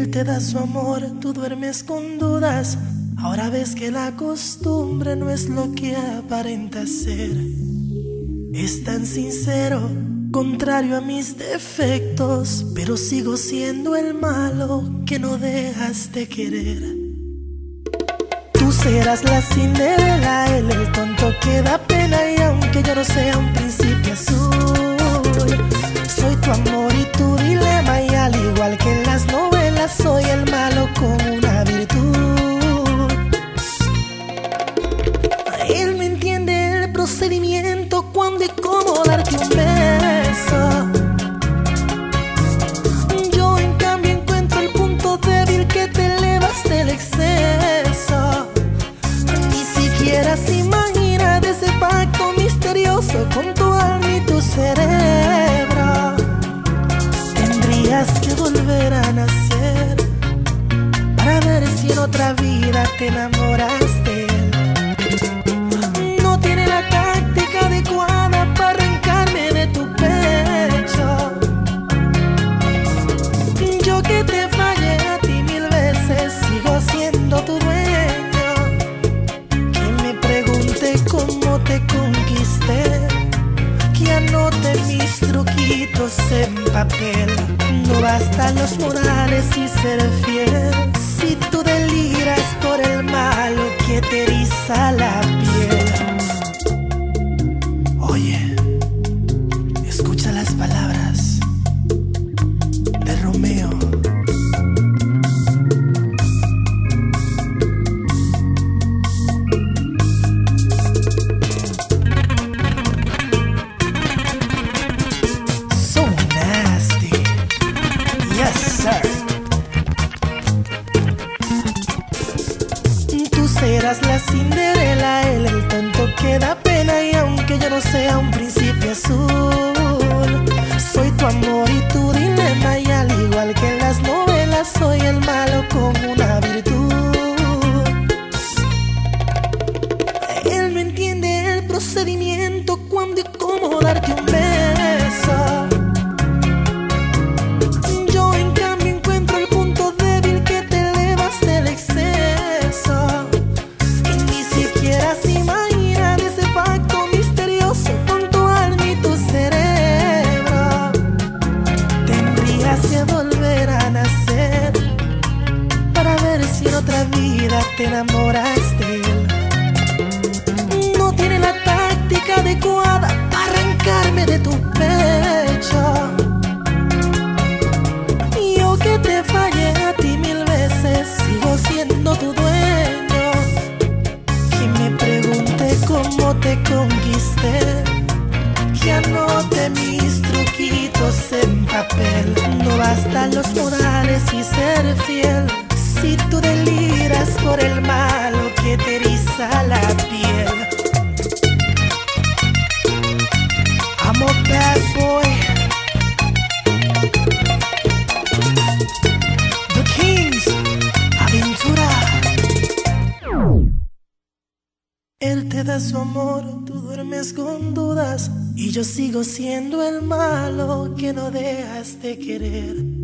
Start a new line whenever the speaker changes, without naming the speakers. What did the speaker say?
Él te da su amor, tú duermes con dudas. Ahora ves que la costumbre no es lo que aparenta ser. Es tan sincero, contrario a mis defectos, pero sigo siendo el malo que no dejas de querer. Tú serás la Cinderela, él el tonto que da pena. Y aunque yo no sea un príncipe azul, soy tu amor y tu dilema. Y al igual que en las novelas, soy el malo con una virtud. Él me entiende el procedimiento, cuándo y cómo darte un beso. Yo en cambio encuentro el punto débil, que te elevas del exceso. Ni siquiera se imagina de ese pacto misterioso con tu alma y tu cerebro. Tendrías que volver a nacer para ver si en otra vida te enamoras de él. No tiene la táctica adecuada para arrancarme de tu pecho. Yo que te fallé a ti 1000 veces, sigo siendo tu dueño. Que me pregunte cómo te conquisté, que anote mis truquitos en papel. No bastan los morales y ser fiel, si tú deliras por el malo que te eriza la piel. Oye, escucha las palabras de Romeo. So nasty, yes sir. Tú serás la Cinderela, él el tonto que da pena. Y aunque yo no sea un príncipe azul, soy tu amor y tu dilema. Y al igual que en las novelas, soy el malo con una virtud. Él me entiende el procedimiento, cuándo y cómo darte un beso. Yo en cambio encuentro el punto débil, que te elevas del exceso. Y ni siquiera se imagina de ese pacto misterioso con tu alma y tu cerebro. Tendrías que volver a nacer para ver si en otra vida te enamoras de él. No tiene la táctica adecuada para arrancarme de tu pecho. Yo que te fallé a ti 1000 veces, sigo siendo tu dueño. Que me pregunte cómo te conquisté, que anote mis truquitos en papel. No bastan los morales y ser fiel, si tú deliras por el malo que te eriza la piel. I'm a bad boy, The Kings, Aventura. Él te da su amor, tú duermes con dudas. Y yo sigo siendo el malo que no dejas de querer.